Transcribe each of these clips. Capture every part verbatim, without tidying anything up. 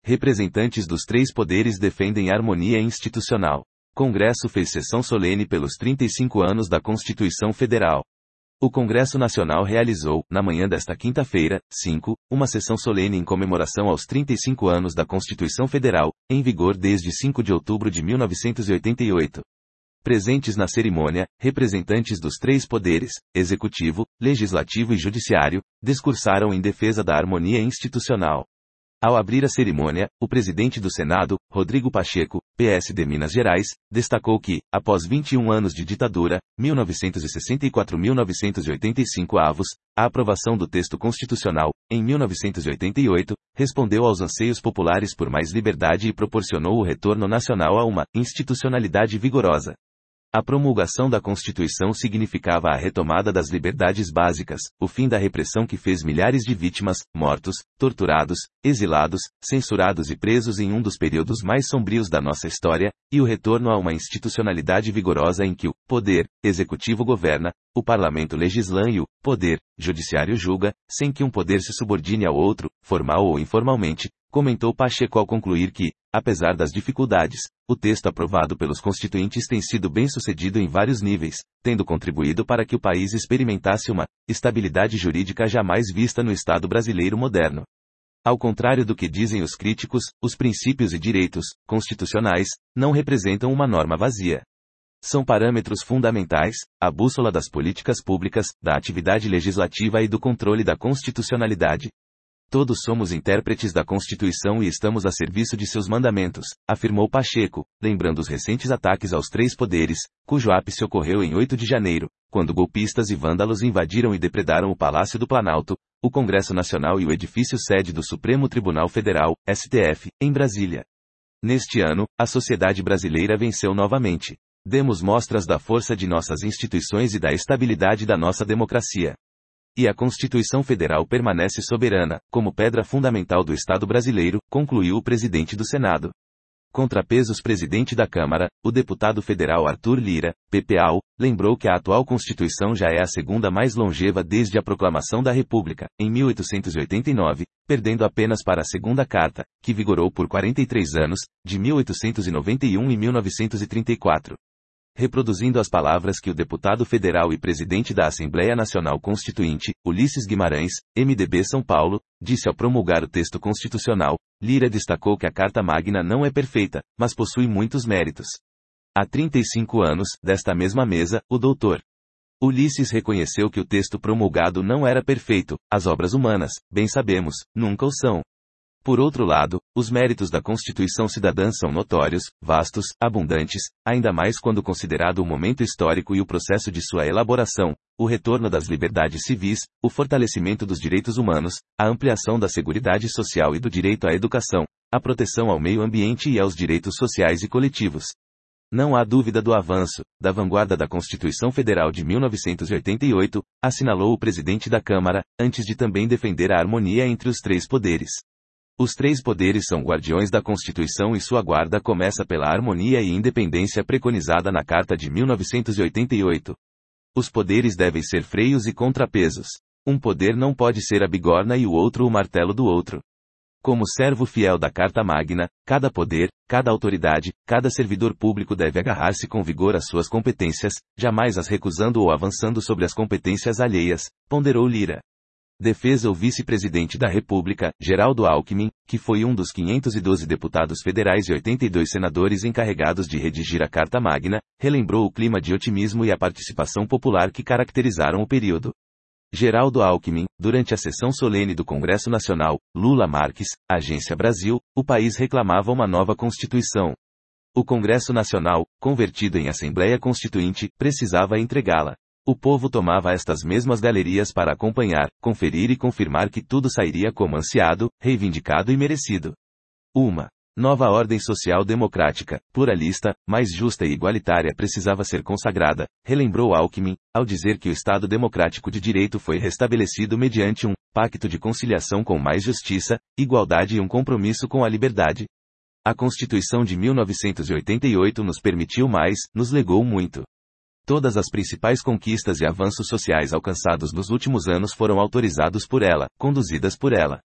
Representantes dos três poderes defendem harmonia institucional. Congresso fez sessão solene pelos trinta e cinco anos da Constituição Federal. O Congresso Nacional realizou, na manhã desta quinta-feira, cinco, uma sessão solene em comemoração aos trinta e cinco anos da Constituição Federal, em vigor desde cinco de outubro de mil novecentos e oitenta e oito. Presentes na cerimônia, representantes dos três poderes, Executivo, Legislativo e Judiciário, discursaram em defesa da harmonia institucional. Ao abrir a cerimônia, o presidente do Senado, Rodrigo Pacheco, P S de Minas Gerais, destacou que, após vinte e um anos de ditadura, mil novecentos e sessenta e quatro a mil novecentos e oitenta e cinco avos, a aprovação do texto constitucional, em mil novecentos e oitenta e oito, respondeu aos anseios populares por mais liberdade e proporcionou o retorno nacional a uma institucionalidade vigorosa. A promulgação da Constituição significava a retomada das liberdades básicas, o fim da repressão que fez milhares de vítimas, mortos, torturados, exilados, censurados e presos em um dos períodos mais sombrios da nossa história, e o retorno a uma institucionalidade vigorosa em que o poder executivo governa, o parlamento legisla e o poder judiciário julga, sem que um poder se subordine ao outro, formal ou informalmente, comentou Pacheco ao concluir que, apesar das dificuldades, o texto aprovado pelos constituintes tem sido bem sucedido em vários níveis, tendo contribuído para que o país experimentasse uma estabilidade jurídica jamais vista no Estado brasileiro moderno. Ao contrário do que dizem os críticos, os princípios e direitos constitucionais não representam uma norma vazia. São parâmetros fundamentais, a bússola das políticas públicas, da atividade legislativa e do controle da constitucionalidade. Todos somos intérpretes da Constituição e estamos a serviço de seus mandamentos, afirmou Pacheco, lembrando os recentes ataques aos três poderes, cujo ápice ocorreu em oito de janeiro, quando golpistas e vândalos invadiram e depredaram o Palácio do Planalto, o Congresso Nacional e o edifício sede do Supremo Tribunal Federal, S T F, em Brasília. Neste ano, a sociedade brasileira venceu novamente. Demos mostras da força de nossas instituições e da estabilidade da nossa democracia. E a Constituição Federal permanece soberana, como pedra fundamental do Estado brasileiro, concluiu o presidente do Senado. Contrapesos presidente da Câmara, o deputado federal Arthur Lira, P P A U, lembrou que a atual Constituição já é a segunda mais longeva desde a proclamação da República, em mil oitocentos e oitenta e nove, perdendo apenas para a Segunda Carta, que vigorou por quarenta e três anos, de mil oitocentos e noventa e um e mil novecentos e trinta e quatro. Reproduzindo as palavras que o deputado federal e presidente da Assembleia Nacional Constituinte, Ulisses Guimarães, M D B São Paulo, disse ao promulgar o texto constitucional, Lira destacou que a Carta Magna não é perfeita, mas possui muitos méritos. Há trinta e cinco anos, desta mesma mesa, o doutor Ulisses reconheceu que o texto promulgado não era perfeito, as obras humanas, bem sabemos, nunca o são. Por outro lado, os méritos da Constituição Cidadã são notórios, vastos, abundantes, ainda mais quando considerado o momento histórico e o processo de sua elaboração, o retorno das liberdades civis, o fortalecimento dos direitos humanos, a ampliação da seguridade social e do direito à educação, a proteção ao meio ambiente e aos direitos sociais e coletivos. Não há dúvida do avanço, da vanguarda da Constituição Federal de mil novecentos e oitenta e oito, assinalou o presidente da Câmara, antes de também defender a harmonia entre os três poderes. Os três poderes são guardiões da Constituição e sua guarda começa pela harmonia e independência preconizada na Carta de mil novecentos e oitenta e oito. Os poderes devem ser freios e contrapesos. Um poder não pode ser a bigorna e o outro o martelo do outro. Como servo fiel da Carta Magna, cada poder, cada autoridade, cada servidor público deve agarrar-se com vigor às suas competências, jamais as recusando ou avançando sobre as competências alheias, ponderou Lira. Defesa o vice-presidente da República, Geraldo Alckmin, que foi um dos quinhentos e doze deputados federais e oitenta e dois senadores encarregados de redigir a Carta Magna, relembrou o clima de otimismo e a participação popular que caracterizaram o período. Geraldo Alckmin, durante a sessão solene do Congresso Nacional, Lula Marques, Agência Brasil, o país reclamava uma nova Constituição. O Congresso Nacional, convertido em Assembleia Constituinte, precisava entregá-la. O povo tomava estas mesmas galerias para acompanhar, conferir e confirmar que tudo sairia como ansiado, reivindicado e merecido. Uma nova ordem social democrática, pluralista, mais justa e igualitária precisava ser consagrada, relembrou Alckmin, ao dizer que o Estado democrático de direito foi restabelecido mediante um pacto de conciliação com mais justiça, igualdade e um compromisso com a liberdade. A Constituição de mil novecentos e oitenta e oito nos permitiu mais, nos legou muito. Todas as principais conquistas e avanços sociais alcançados nos últimos anos foram autorizados por ela, conduzidas por ela.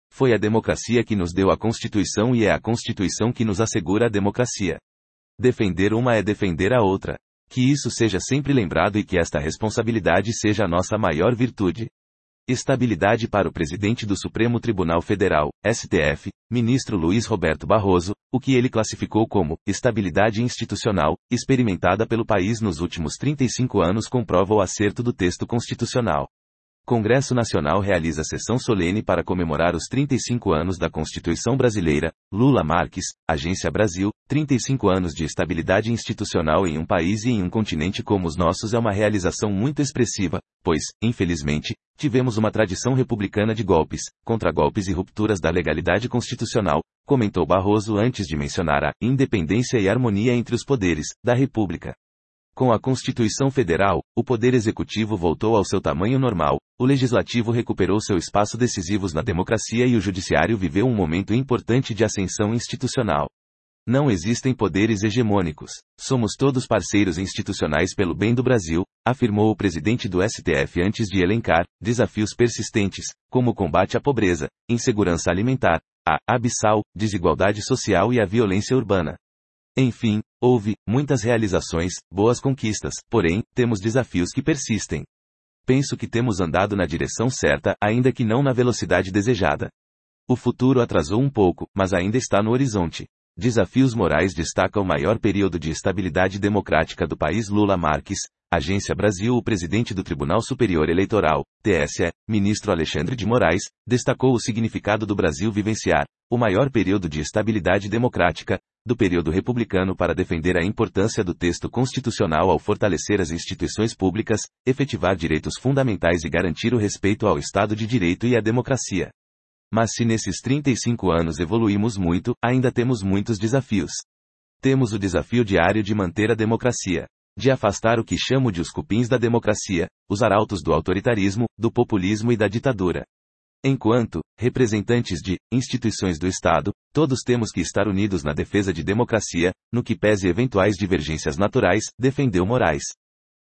Foi a democracia que nos deu a Constituição e é a Constituição que nos assegura a democracia. Defender uma é defender a outra. Que isso seja sempre lembrado e que esta responsabilidade seja a nossa maior virtude. Estabilidade para o presidente do Supremo Tribunal Federal, S T F, ministro Luiz Roberto Barroso, o que ele classificou como estabilidade institucional, experimentada pelo país nos últimos trinta e cinco anos, comprova o acerto do texto constitucional. Congresso Nacional realiza sessão solene para comemorar os trinta e cinco anos da Constituição Brasileira. Lula Marques, Agência Brasil, trinta e cinco anos de estabilidade institucional em um país e em um continente como os nossos é uma realização muito expressiva, pois, infelizmente, tivemos uma tradição republicana de golpes, contragolpes e rupturas da legalidade constitucional, comentou Barroso antes de mencionar a independência e harmonia entre os poderes da República. Com a Constituição Federal, o Poder Executivo voltou ao seu tamanho normal, o Legislativo recuperou seu espaço decisivo na democracia e o Judiciário viveu um momento importante de ascensão institucional. Não existem poderes hegemônicos. Somos todos parceiros institucionais pelo bem do Brasil, afirmou o presidente do S T F antes de elencar desafios persistentes, como o combate à pobreza, insegurança alimentar, a abissal desigualdade social e a violência urbana. Enfim, houve muitas realizações, boas conquistas, porém, temos desafios que persistem. Penso que temos andado na direção certa, ainda que não na velocidade desejada. O futuro atrasou um pouco, mas ainda está no horizonte. Desafios morais destaca o maior período de estabilidade democrática do país. Lula Marques, Agência Brasil. O presidente do Tribunal Superior Eleitoral, T S E, ministro Alexandre de Moraes, destacou o significado do Brasil vivenciar o maior período de estabilidade democrática do período republicano para defender a importância do texto constitucional ao fortalecer as instituições públicas, efetivar direitos fundamentais e garantir o respeito ao Estado de Direito e à democracia. Mas se nesses trinta e cinco anos evoluímos muito, ainda temos muitos desafios. Temos o desafio diário de manter a democracia, de afastar o que chamo de os cupins da democracia, os arautos do autoritarismo, do populismo e da ditadura. Enquanto representantes de instituições do Estado, todos temos que estar unidos na defesa de democracia, no que pese eventuais divergências naturais, defendeu Moraes.